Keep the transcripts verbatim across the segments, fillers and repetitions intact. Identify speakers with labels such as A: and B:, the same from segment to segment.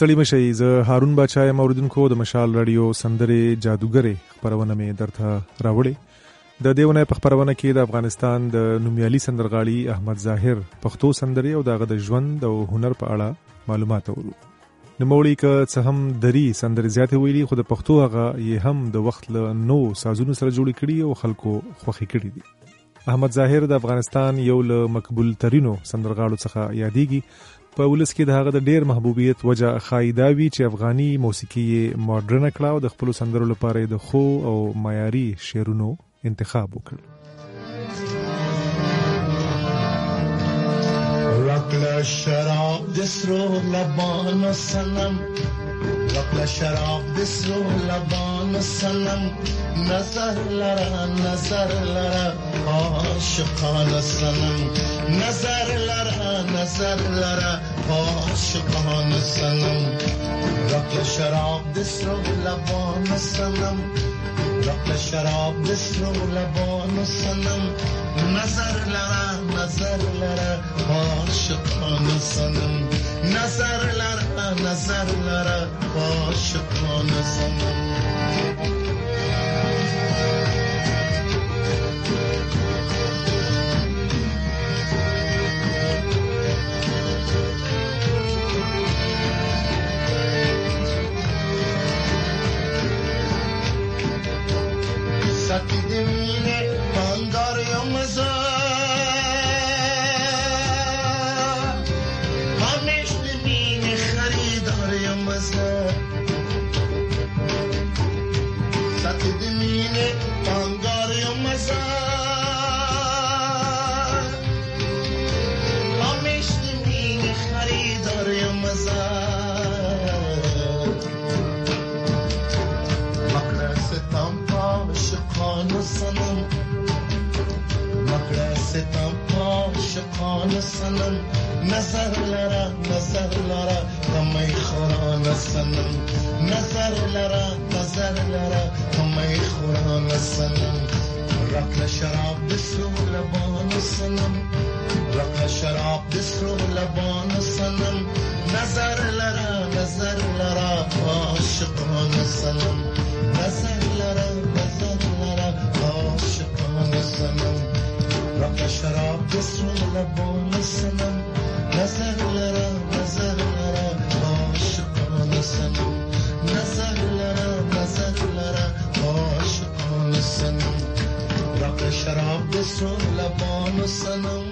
A: ستړي مشئ. زه هارون باچا یم اوریدونکو د مشال رادیو سندرې جادوګرې خپرونه مې درته راوړې. د دې ونې په خپرونه کې د افغانستان د نومیالي سندرغاړي احمد ظاهر پښتو سندرې او دغه د ژوند او هنر په اړه معلومات اورو. نوموړي که څه هم دري سندرې زیاتې ویلي خو د پښتو هغه یې هم د وخت له نو سازونو سره جوړې کړي او خلکو خوښې کړي دي. احمد ظاهر د افغانستان یو له مقبول ترینو سندرغاړو څخه یادېږي. په ولس کې د هغه د ډېر محبوبیت وجه ښایي دا وي چې افغاني موسیقي یې ماډرنه کړه او د خپلو سندرو لپاره د خو او معیاري شعرونو انتخاب وکړ.
B: رکل شراب دسرو لبان سنم رکل شراب دسرو لبان سنم نظر لرا نظر لرا عاشقان سنم نظر لرا نظر لرا عاشقان سنم رکل شراب دسرو لبان سنم رکل شراب دسرو لبان سنم نظر لرا نظر لرا عاشقان سنم نظر لرا نظر لرا عاشقان سنم ساکی دمینه پاندار یمزا همیش دمینه خریدار یمزا ساکی دمینه پاندار یمزا همیش دمینه خریدار یمزا سنم مکڑا ستم عاشقان سنم نظر لرا نظر لرا همی خوران سنم نظر لرا نظر لرا همی خوران سنم رکل شراب دسرو لبان سنم رکل شراب دسرو لبان سنم نظر لرا نظر لرا عاشقان سنم نظر لرا نظر لرا عاشقان سنم رکل شراب دسرو لبان سنم نظر لرا نظر لرا عاشقان سنم نظر لرا نظر لرا عاشقان سنم رکل شراب دسرو لبان سنم.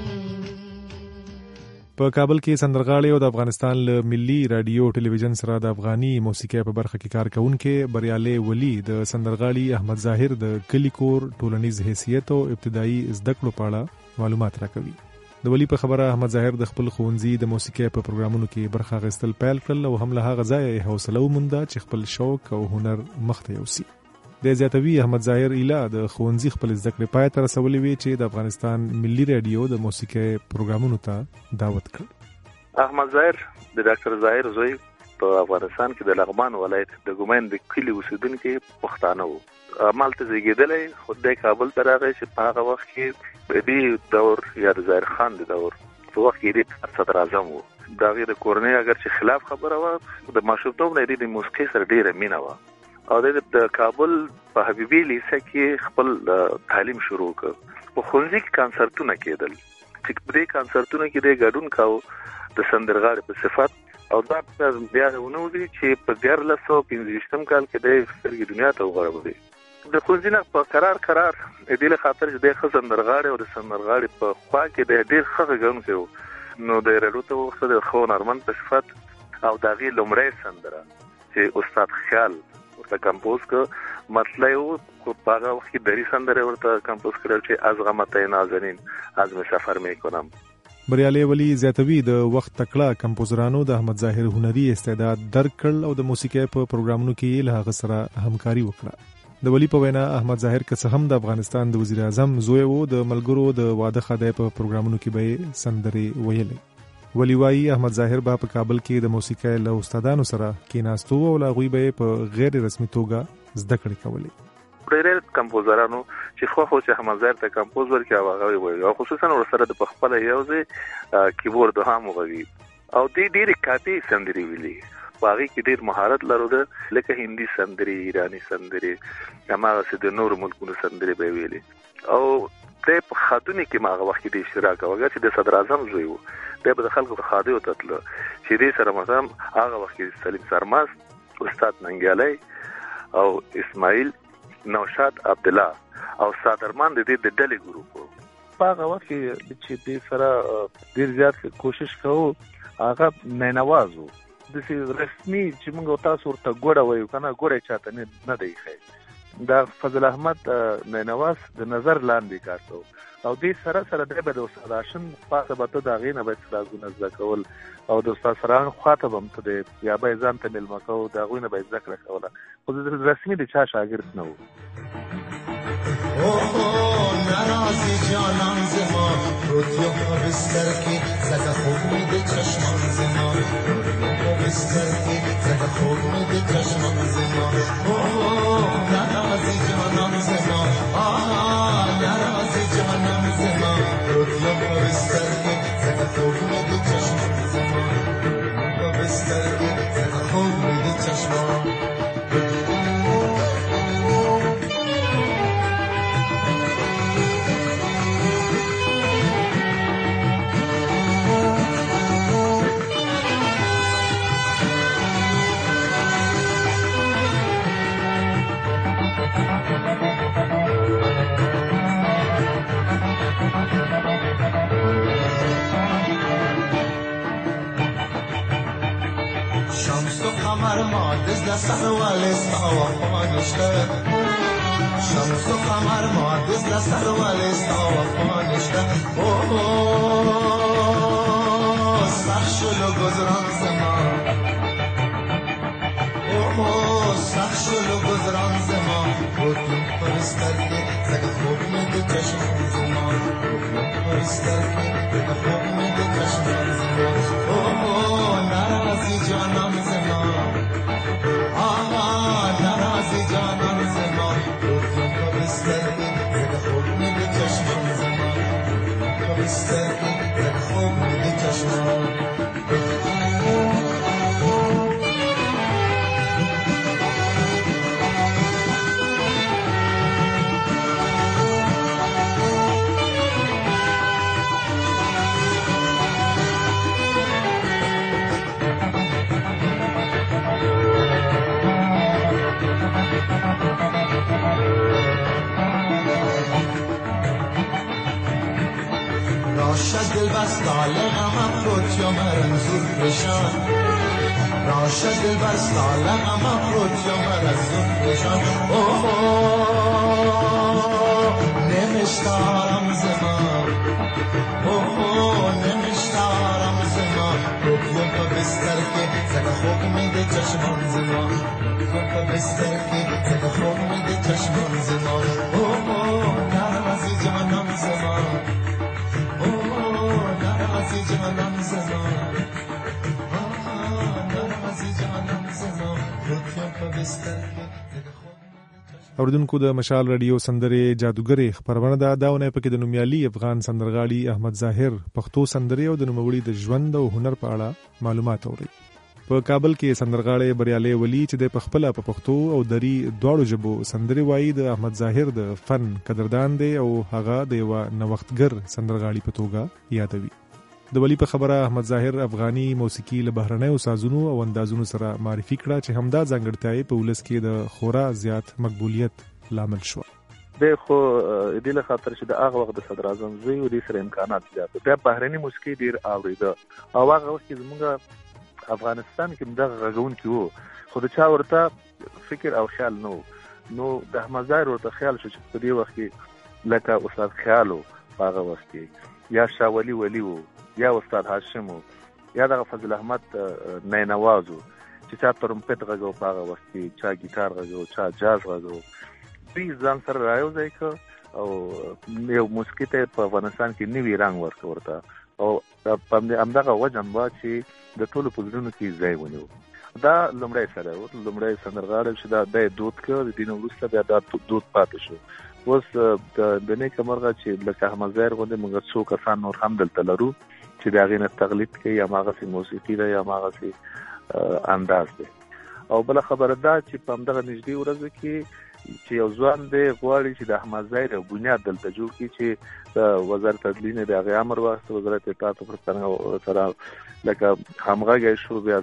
A: په کابل کې سندرغاړي او د افغانستان له ملي رادیو ټلویزیون سره د افغاني موسیقي په برخه کې کار کوونکي بریالي ولی د سندرغاړي احمد ظاهر د کلی کور ټولنیز حیثیت او ابتدایي زده کړو په اړه معلومات راکوي. د ولی په خبره احمد ظاهر د خپل ښوونځي د موسیقي په پروګرامونو کې برخه اخیستل پیل کړل او هم له هغه ځایه حوصله ومونده چې خپل شوق او هنر مخته یوسي. د زیاتوي احمد ظاهر ایله د ښوونځي خپل زده کړې پای ته رسولې وي چې د افغانستان ملي رادیو د موسیقي پروګرامونو ته دعوت کړ.
C: احمد ظاهر د ډاکټر ظاهر زوی په افغانستان کې د لغمان ولایت د ګومین د کلي اوسیدونکي پښتانه وو. مالته زیږېدلی خو د کابل ته راغی چې په هغه وخت کې په دې دور یا د ظاهر خان د دور په وخت کې د صدر اعظم وو. د هغې د کورنۍ اگر چې خلاف خبره وه د ماشومتوب نه یې د موسیقۍ سره ډېره مینه وه او د کابل په حبیبي لیسه کې خپل تعلیم شروع کړ. په ښوونځي کې کنسرتونه کېدل چې په دې کنسرتونو کې د ګډون کاوه د سندرغاړي په صفت او دا بیا ونه وګړي چې په دیارلس سوه پنځه ویشتم کال کې د سترګې دنیا ته وغوړولې. د ښوونځي نه په قرار قرار د دې له خاطر چې د ښه سندرغاړي او د سندرغاړي په خوا کې د ډېر ښه غږونکی و نو د راډیو ته وغوښته د ښه هنرمند په صفت او د هغې لومړی سندره چې استاد خیال ورته کمپوز کړ مطلع و خو په هغه وخت کې دري سندرې ورته کمپوز کړل چې از غمت نازنین از می سفر میکنم.
A: بریالي ولی زیاتوي د وخت تکړه کمپوزرانو د احمد ظاهر هنري استعداد درک کړل او د موسیقۍ په پروګرامونو کې له هغه سره همکاري وکړه. د ولی په وینا احمد ظاهر که څه هم د افغانستان د وزیر اعظم زوی و د ملګرو د واده خدای په پروګرامونو کې به سندرې ویلې. ولی وايي احمد ظاهر به په کابل کې د موسیقۍ له استادانو سره کېناستو او هغوی به په غیر رسمي توګه زده کړې کولې.
C: ډېر کمپوزرانو چې خو خو چې احمد ظاهر ته کمپوز ورکړي هغه وایي او خصوصا ورسره د خپل یو ځای کیبورډ هم وغوي او دې ډېرې کاپي سندرې ویلي باغی کې ډیر مهارت لرو لکه هندي سندري ایرانی سندري هماغه د نور ملکونو سندري به ویلي او د په خاتونی کې ماغه وخت د اشتراک وګړي چې د صدر اعظم زوی وو د په خلکو خاطی او تطلو چې دې سره مثلا هغه وخت کې سلیم سرماس استاد ننګیالي او اسماعیل نوشاد عبد الله او صادرمان د دې د ډلې ګروپ
D: په هغه وخت کې چې دې سره ډیر زیات کوشش کوو هغه مینوازو د سي رسمي چې موږ تاسو ورته ګوره وایو کنه ګوره چاته نه نه دی خې دا فضل احمد مینواز د نظر لاندې کار کوي او دې سره سره د به د استاد هاشم خاطه به د غینه به ستاسو نزد کول او د استاد سره خاطه هم ته د یا به ځان ته ملما کو دا غوینه به ذکر کوله خو د رسمي د چا شاګرد نه وو
B: اوه ناراضی جانان زما روتیو په بستر کې زکه خوب می د چشمان زما روتیو په بستر کې زکه خوب می د چشمان زما اوه ناراضی جانان زما آه ناراضی جانان زما روتیو په بستر کې زکه خوب می د چشمان زما روتیو په بستر کې زکه خوب می د چشمان سر والستا وفانشته شمس و قمر معدز لسر والستا وفانشته اوه سخشل و گذران زمان اوه سخشل و گذران زمان روتون پرستر که زگه خوب میده چشمان زمان روتون پرستر که زگه خوب میده چشمان زمان اوه نرازی جانم زمان آه نرازی جانان زمان روتون کا بستر کی زد خوب میده چشمان زمان روتون کا بستر کی زد خوب میده چشمان راشد دل بستال غمم روتیا مرنزور بشان راشد دل بستال غمم روتیا مرنزور بشان اوه نمشتارم زمان اوه نمشتارم زمان روتیا کا بستر کے زکا خوب میده چشمان زمان روتیا کا بستر کے زکا خوب میده چشمان زمان اوه نرازی جانم زمان نرازی جانم زمان آه نرازی جانم زمان روتیا په بستر کې
A: اوردونکو د مشال رادیو سندرې جادوګرې خبرونه دا داونه پکې د نومیالي افغان سندرغاړي احمد ظاهر پښتو سندرې او د نوموړي د ژوند او هنر په اړه معلومات اوري په کابل کې سندرغاړي بریالي ولی چې د پخپله په پښتو او دری دواړو ژبو سندرې وایي د احمد ظاهر د فن قدردان دی او هغه د یو نوښتګر سندرغاړي په توګه یادوي د ولی په خبره احمد ظاهر افغاني موسیقي له بهرنیو سازونو او اندازونو سره معرفي کړه چې همدا ځانګړتیا په ولس کې د خورا زیات مقبولیت لامل شو
D: د خو د له خاطر چې د هغه وخت د صدر اعظم زوی او د سره امکانات زیات د بهرني موسیقي ډیر اوریده او هغه وخت چې موږ افغانستان کې دغه غږون کې وو خو د چا ورته فکر او خیال نو نو د احمد ظاهر ورته خیال شو چې په دې وخت کې لکه استاد خیالو هغه وخت کې یا شاولی ولی وو یا استاد هاشم یا د فضل احمد نینوازو چې چا ترمپټ غږو په هغه وخت کې چا ګیټار غږو چا جاز غږو دوی ځان سره راوځي که او یو موسیقي ته په افغانستان کې نوی رنګ ورکړ ورته او په همدغه وجه هم چې د ټولو په زړونو کې ځای ونیو دا لومړی سره و لومړی سندرغاړی چې دا د دود کړ د دین وروسته بیا دا دود پاتې شو اوس د نیکه مرغه چې لکه احمد ظاهر غوندې موږ څو کسان نور هم دلته لرو چې د هغې نه تقلید کوي یا هماغسې موسیقي ده یا هماغسې انداز دی. او بل خبره دا چې په همدغه نږدې ورځو کې چې یو ځوان دی غواړي چې د احمد ظاهر یو بنیاد دلته جوړ کړي چې د وزارت عدلیې د هغې امر واخیسته، وزارت اطلاعات او فرهنګ سره لکه همغږی شو، بیا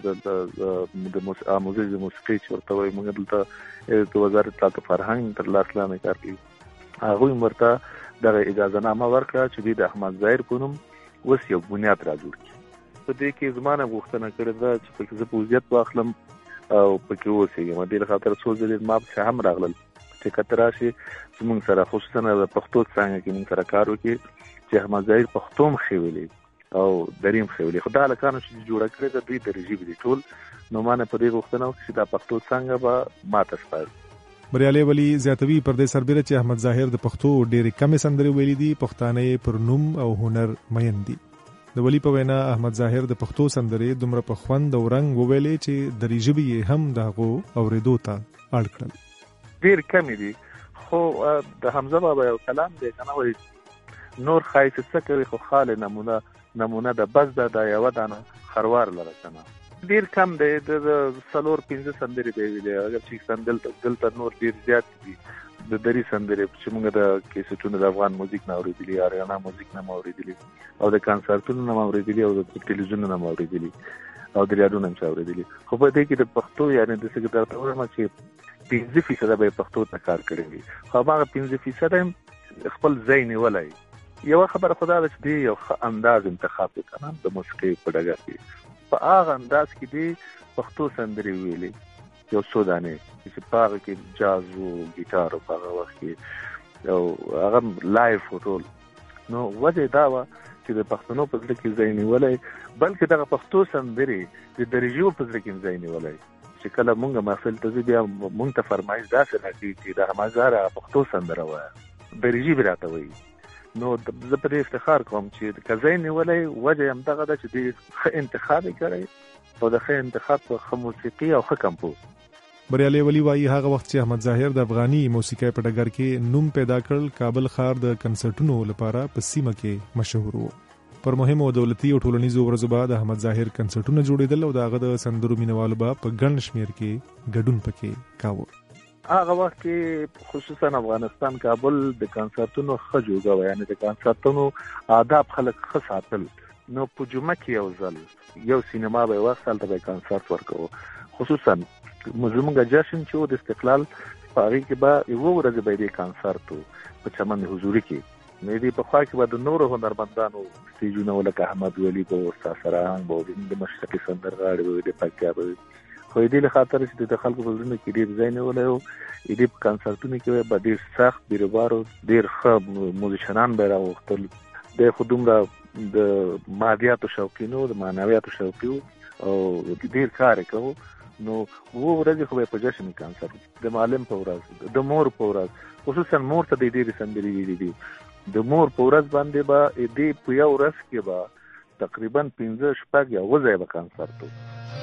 D: د آموزش د موسیقي چې ورته وایي موږ دلته د وزارت اطلاعات او فرهنګ تر لاس لاندې کار کوي، هغوی ورته دغه اجازه نامه ورکړه چې دوی د احمد ظاهر په نوم اوس یو بنیاد را جوړ کړي. په دې کې زما نه غوښتنه کړې ده چې پکې زه پوځیت واخلم او پکې اوسېږم. دې خاطر څو ځلې ما پسې هم راغلل چې کته راشي زموږ سره، خصوصا د پښتو څانګه کې موږ سره کار وکړي چې احمد ظاهر پښتو هم ښې ویلي او دریم ښې ویلي. خو دا هلکانو چې جوړه کړې ده دوی درې ژبې دي ټول، نو ما نه په دې غوښتنه وکړه چې دا پښتو څانګه به ماته سپاري.
A: بریالي ولي زیاتوي پر دې سربېره چې احمد ظاهر د پښتو ډېرې کمې سندرې ویلي دي، پښتانه پر نوم او هنر مین دي. د ولی په وینا احمد ظاهر د پښتو سندرې دومره په خوند او رنګ وویلې چې درې ژبې یې هم د هغو اورېدو ته اړ کړل.
D: ډېر کمې دي، خو د حمزه بابا یو کلام دی که نه، وایي نور ښایست څه کوي خو خال نمونه نمونه د بز ده د یوه دانه خروار لره که نه. ډېر کم دی، د څلور پنځه سندرې دی ویلې، اگر چې دلته دلته نور ډېر زیات دي د دري سندرې چې موږ د کیسټونو د افغان موزیک نه اورېدلي، اریانا موزیک نه اورېدلي، او د کانسرتونو نه اورېدلي، او د ټلویزیون نه اورېدلي، او د ریاډیو نه اورېدلي. خو په دې کې د پښتو یعنې د څه درته وایم چې پنځه فیصده به پښتو ته کار کړی وي، خو هغه پنځه فیصده خپل ځای نیولی. یوه خبره خو دا ده چې دی یو ښه انداز انتخاب دی که نه د موسیقۍ په ډګر کې، په هغه انداز کې دی پښتو سندرې ویلي یو څو دانې چې په هغه کې جاز و ګیټار و په هغه وخت کې او هغه لایف و ټول. نو وجه دا وه چې د پښتنو په زړه کې ځای نیولی، بلکې دغه پښتو سندرې د درجو په زړه کې ځای نیولی چې کله مونږ محفل ته ځو بیا مونږ ته فرمایش داسې راکوي چې د احمد ظاهر هغه پښتو سندره وایه، درجې به راته وایي. نو زه په دې افتخار کوم چې که ځای نیولی وجه یې همدغه ده چې دوی ښه انتخاب یې کړی او د ښه انتخاب په ښه موسیقي او ښه کمپوز.
A: بریالي ولي وایي هغه وخت چې احمد ظاهر د افغاني موسیقۍ په ډګر کې نوم پیدا کړل، کابل ښار د کنسرټونو لپاره په سیمه کې مشهور و. پر مهمو دولتي او ټولنیزو ورځو بعد احمد ظاهر کنسرټونه جوړېدل او د هغه د سندرو مینوالو به په ګڼ شمېر کې ګډون پکې کاوه.
D: هغه وخت کې خصوصا افغانستان کابل د کنسرټونو ښه جوګه وه، یعنې د کنسرټونو آداب خلک ښه ساتل. نو په جمعه کې یو ځل یو سینما به یې واخیست، هلته به یې کنسرټ ورکوو. خصوصا زموږ جشن چې و د استقلال په هغې کې به یوه ورځې به یې دې کنسرټ و په چمن حضوري کې. نو دې په خوا کې به د نورو هنرمندانو سټیجونه و، لکه احمد ولی به و، استاد سرهنګ به و، د مشرقي سندرغاړي به وي، د پکتیا به وي. خو دې له خاطر چې د خلکو په زړونو کې ډېر ځای نیولی و، دې په کنسرټونو کې به ډېر سخت بیروبار و، ډېر ښه موزیشنان به یې راوغوښتل. دی خو دومره د مادیاتو شوقي نه و، د معنویاتو شوقي و او ډېر کار یې کوو. نو اووه ورځې خو به یې په جشن کنسرټ، د معلم په ورځ، د مور په ورځ، خصوصا مور ته د ډېرې سندرې ویلي دي. د مور په ورځ باندې به دې په یو ورځ کې به تقریبا پنځه شپږ یا اووه ځایه به کنسرټ و.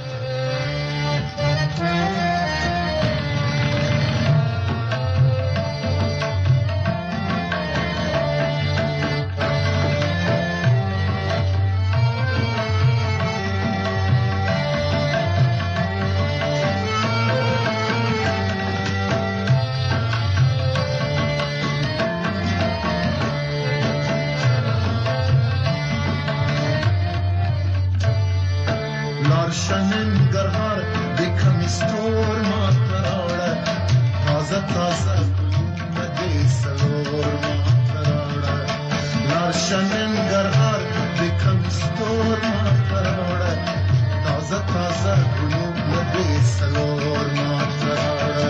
B: شننگرهار دکم استور مات پراڑا تازه تازه مدی سلور مات پراڑا لار شننگرهار دکم استور مات پراڑا تازه تازه مدی سلور مات پراڑا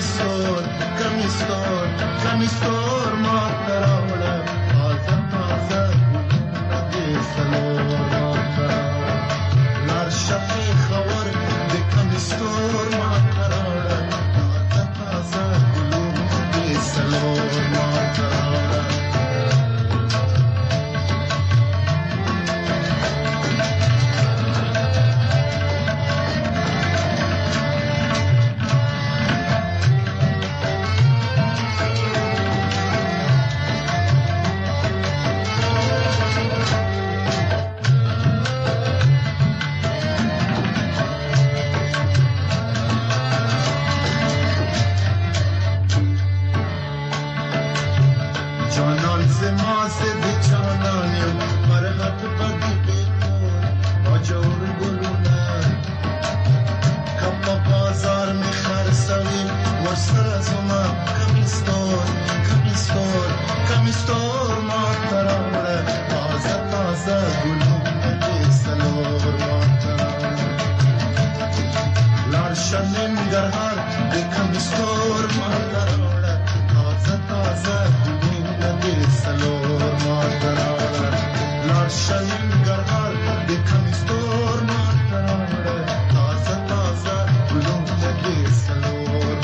B: Kami store, kami store, ma taraola, azam azam. سازما کمیستور کمیستور کمیستور ماترامره تازه تازه گلونه سلور ماترامره لارشنین گرهار کمیستور ماترامره تازه تازه گلونه سلور ماترامره لارشنین گرهار کمیستور ماترامره تازه تازه گلونه سلور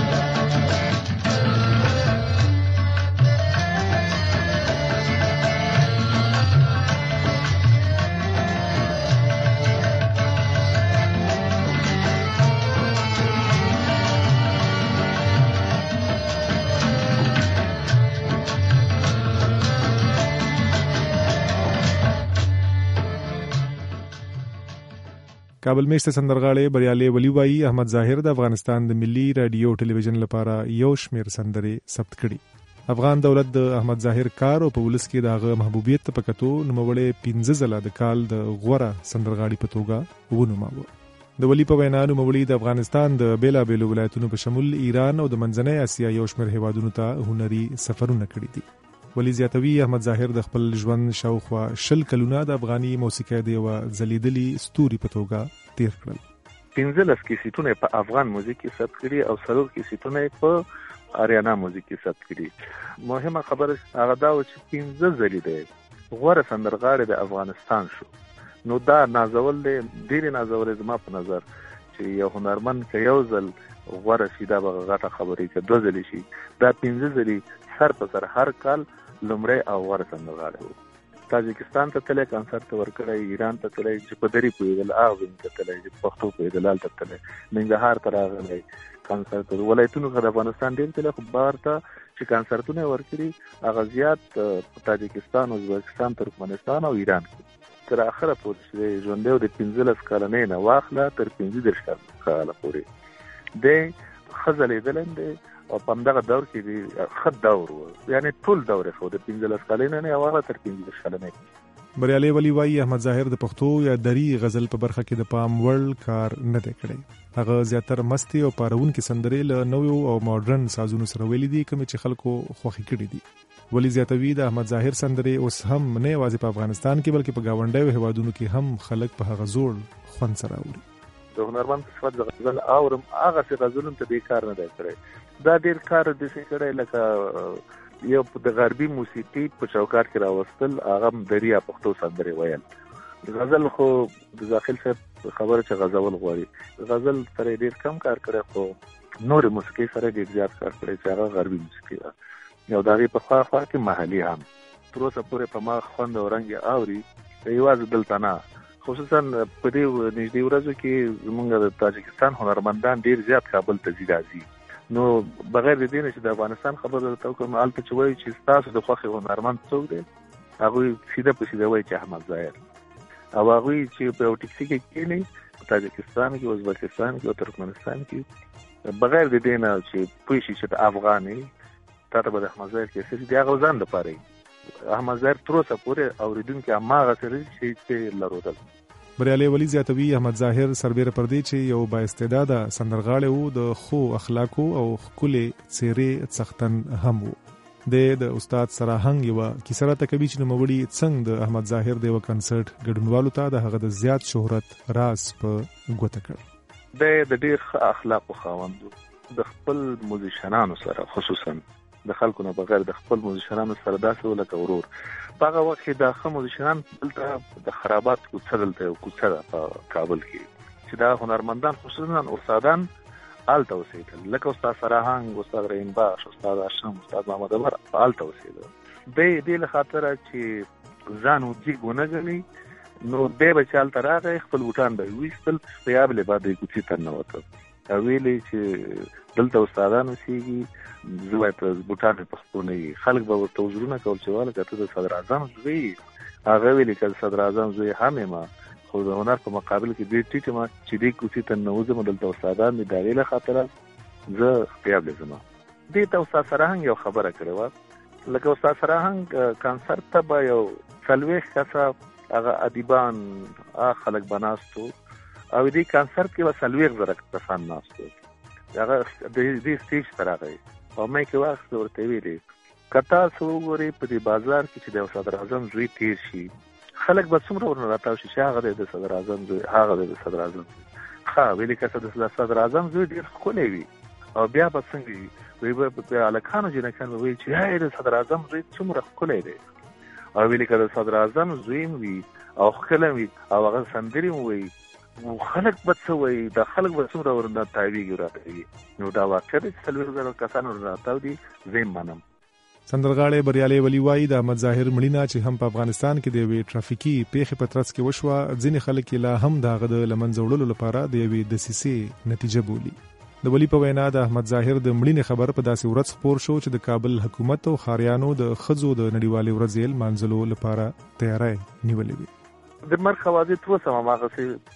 A: کابل میشته سندرغاړي بریالي ولی وایي احمد ظاهر د افغانستان د ملي رادیو ټلویزیون لپاره یو شمیر سندرې ثبت کړي. افغان دولت د احمد ظاهر کار او په ولس کې دغه محبوبیت په کتو نوموړی پنځه ځله د کال د غوره سندرغاړي په توګه ونوماوه. د ولی په وینا نوموړی د افغانستان د بیلابېلو ولایتونو په شمول ایران او د منځنۍ اسیا یو شمیر هیوادونو ته هنري سفرونه کړي دي. ولی زیاتوي احمد ظاهر د خپل ژوند شاوخوا شل کلونه د افغاني موسیقۍ د یو ځلیدلي ستوري په توګه تیر کړل.
D: پنځه لس کیسټونه په افغان موسیقۍ کې ثبت کړي او څلور کیسټونه په آریانا موسیقۍ کې ثبت کړي. مهمه خبره هغه دا و چې پنځه ځلې دی غوره سندرغاړي د افغانستان شو. نو دا نازول دی ډېر نازول زما په نظر چې یو هنرمند که یو ځل غوره شي دا به غټه خبرې که دوه ځلې شي دا پنځه ځلې سر په سر هر کال لومړی او غوره سندرغاړی و. تاجکستان ته تللی کنسرت ته ورکړی، ایران ته تللی چې په دري پوهېدل، اغوین ته تللی چې پښتو پوهېدل، هلته تللی، ننګرهار ته راغلی کنسرت ته. ولایتونو څخه د افغانستان ډېر تللی، خو بهر ته چې کنسرتونه یې ورکړي هغه زیات په تاجکستان، ازبکستان، ترکمنستان او ایران کې تر اخره پورې چې ژوندی و د پنځلس کلنۍ نه واخله تر پنځه دېرش کاله پورې دی ښه ځلېدلی دی او په همدغه دور کې دی ښه دور و، یعنې ټول دور یې ښه و د پنځلس کلنۍ نه یې واخله تر پنځه دېرش کلنۍ.
A: بریالي ولی وایي احمد ظاهر د پښتو یا دري غزل په برخه کې د پام وړ کار نه دی کړی. هغه زیاتره مستې او پارونکې سندرې له نویو او ماډرن سازونو سره ویلي دي کومې چې خلکو خوښې کړي دي. ولی زیاتوي د احمد ظاهر سندرې اوس هم نه یوازې په افغانستان کې بلکې په ګاونډیو هیوادونو کې هم خلک په هغه زوړ خوند سره اوري.
D: د هنرمند په صفت د غزل اورم هغسې غزلونو ته دې کار نه دی کړی. دا ډېر کار داسې کړی لکه یو د غربي موسیقي په چوکاټ کې راوستل، هغه هم دري یا پښتو سندرې ویل. غزل خو د داخل صاحب خبره چې غزول غواړي، غزل سره ډېر کم کار کړی، خو نورې موسیقۍ سره ډېر زیات کار کړی چې هغه غربي موسیقي ده. یو د هغې په خوا خوا کې محلي هم تر اوسه پورې په ما خوند او رنګ یې اوري، یوازې دلته نه، خصوصا په دې نږدې ورځو کې زمونږ د تاجکستان هنرمندان ډېر زیات کابل ته ځي راځي. نو بغیر د دې نه چې د افغانستان خبره درته وکړم، هلته چې وایي چې ستاسو د خوښې هنرمند څوک دی، هغوی سیده په سیده وایي چې احمد ظاهر، او هغوی چې په یو ټکسي کې کښېني په تاجکستان کې، ازبکستان کې او ترکمنستان کې، بغیر د دې نه چې پوه شي چې د افغان یې تا ته به د احمد ظاهر کیسې دي، هغه ځان دپاره یي. احمد ظاهر تر اوسه پورې اورېدونکي هماغسې دي چې لرودل.
A: بریالي ولی زیاتوي احمد ظاهر سربیره پر دې چې یو بااستعداده سندرغاړی و، د ښو اخلاقو او ښکلې څېرې څښتن هم و. د استاد سراهنګ یوه کیسه راته کوي چې نوموړي څنګه د احمد ظاهر د یوه کنسرت ګډونوالو ته د هغه د زیات شهرت راز په ګوته کړ.
D: دی د ډېر ښه اخلاقو خاوند و، د خپل موزیشنانو سره، خصوصا د خلکو نه بغیر د خپل موزیشنانو سره داسې و لکه ورور. په هغه وخت کې دا ښه موزیشنان دلته د خرابات کوڅه دلته یو کوڅه ده په کابل کې چې دا هنرمندان خصوصا استادان هلته اوسېدل، لکه استاد سراهنګ، استاد رحیم بخش، استاد هاشم، استاد محمد عمر هلته اوسېدل. دی دې له خاطره چې ځان وجیګ ونه ګڼي، نو دی به چې هلته راغی خپل بوټان به یې وایستل، په یابلې به د کوڅې ته ننوته او ویلې چې دلته استادان اوسېږي، زه باید بوټان مې په خپلو نه وي. خلک به ورته وزرونه کول چې واله که ته د صدر اعظم زوی یې، هغه ویلې که د صدر اعظم زوی هم یم، خو د هنر په مقابل کې ډېر ټیټ یم چې دې کوڅې ته ننوځم، دلته استادان مې د هغې له خاطره زه خیابلې ځم. دې ته استاد سراهنګ یو خبره کړې وه، لکه استاد سراهنګ کنسرت ته به یو څلوېښت کسه هغه ادیبان هغه خلک به ناست و، او دې کنسرت کې به څلوېښت زره کسان ناست و. هغه د دې سټیج تر راغی او مې کې وخت ورته ویلي کتا سو غوري په دې بازار کې چې د صدر اعظم زوی تیر شي خلک به څومره ورنه راتاو شي چې هغه د صدر اعظم زوی هغه د صدر اعظم ښه ویلي کته د صدر اعظم زوی ډیر ښکلی وي او بیا به څنګه وي وی به الکانو جنکان وی چې هاي د صدر اعظم زوی څومره ښکلی دی او ویلي کته د صدر اعظم زوی وي او ښکلی وي او هغه سندري وي خلک به څه وایي د خلک به څومره ورنه تاویږي راته نو دا واقع دی چې څلور زره کسان ورنه راتاو دي زه یې منم.
A: سندرغاړی بریالي ولی وایي د احمد ظاهر مړینه چې هم په افغانستان کې د یوې ټرافیکي پیښې په ترڅ کې وشوه ځینې خلک لا هم د هغه د لمنځه وړلو لپاره د یوې دسیسې نتیجه بولي. د ولی په وینا د احمد ظاهر د مړینې خبر په داسې ورځ خپور شو چې د کابل حکومت او خاریانو د ښځو د نړیوالې ورځې لمانځلو لپاره تیاری نیولې وي.
D: د مرګ حوادث تر اوسه هماغه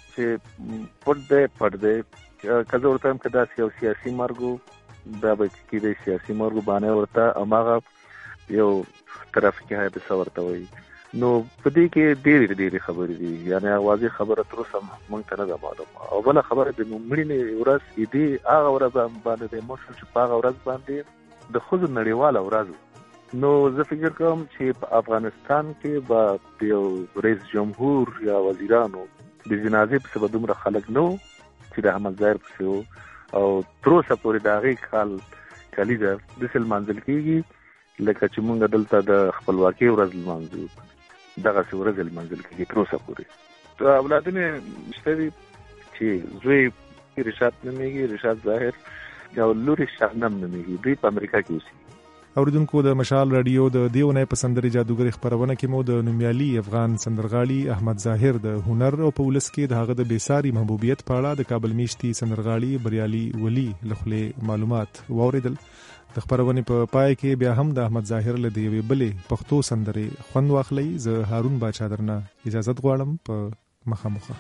D: چې پټ دی پټ دی که زه ورته وایم که دا یو سیاسي مرګ و دا به کېدی سیاسي مرګ باندې ورته هماغه یو ترافیکي حادثه ورته وایي نو په دې کې ډېرې ډېرې خبرې دي یعنې واضح خبره تر اوسه موږ ته نه ده معلومه او بله خبره د مړینې ورځ دې هغه ورځ باندې د موږ چې په هغه ورځ باندې د ښځو نړیواله ورځ نو زه فکر کوم چې په افغانستان کې به یو رئیس جمهور یا وزیرانو د جنازې پسې به دومره خلک نه و چې د احمد ظاهر پسې و او تر اوسه پورې د هغې کال کلیزه داسې لمانځل کېږي لکه چې مونږ دلته د خپلواکۍ ورځ لمانځو دغسې ورځې لمانځل کېږي تر اوسه پورې. اولادونه شته دي چې زوی رشاد نومېږي رشاد ظاهر او لور یې شبنم نومېږي دوی په امریکا کې اوسي.
A: اوریدونکو د مشال رادیو د دیونه په سندري جادوګر خبرونه کې مو د نومیالي افغان سندرغاړي احمد ظاهر د هنر او په ولس کې د هغه د بیساري محبوبیت په اړه د کابل میشتي سندرغاړي بریالي ولی لخلې معلومات واوریدل. د خبرونه په پای کې بیا هم د احمد ظاهر له دی ویبلې پښتو سندري خوند واخلي. زه هارون باچا درنه اجازه غواړم په مخامخه.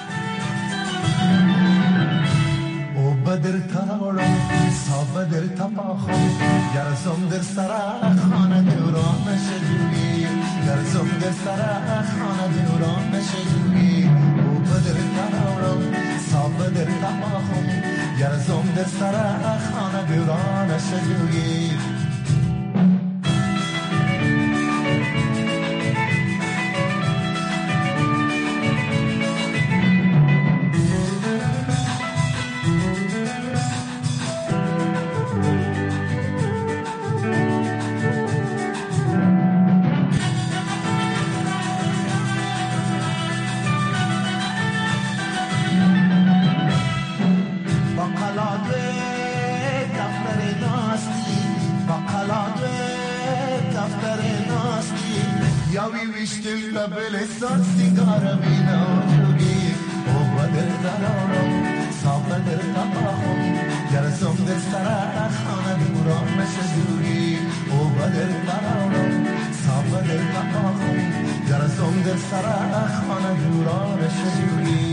B: او بدر تاوڑا سا بدر تماخم گرزم در سرا خانه دوران نشجوی گرزم در سرا خانه دوران نشجوی او بدر تاوڑا سا بدر تماخم گرزم در سرا خانه دوران نشجوی بلستان سیگار بینا جوگی او بدر دارم سا بدر تماخم گرزم در سرا خانه دوران نشجوی او بدر دارم سا بدر تماخم گرزم در سرا خانه دوران نشجوی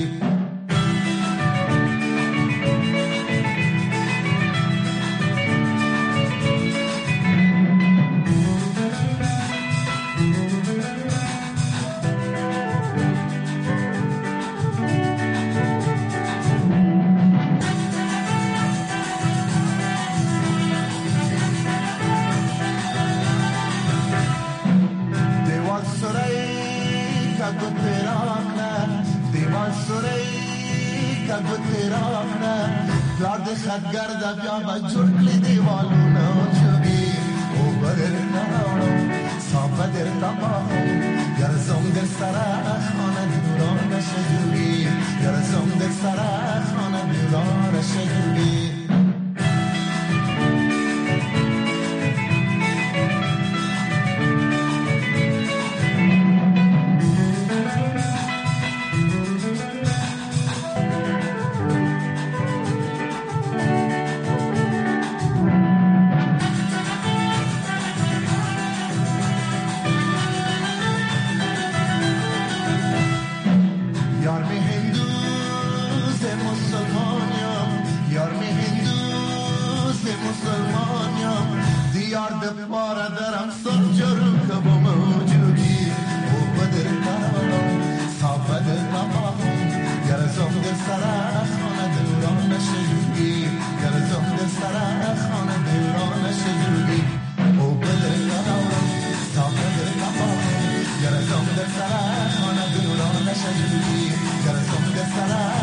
B: خدگر دا بیا بجور کلی دیوالونا جوگی او بدر نراونم سا بدر تماهم گرزم در سرا خانه دوران نشجوگی گرزم در سرا خانه دوران نشجوگی Get شدی گرفتم به سرم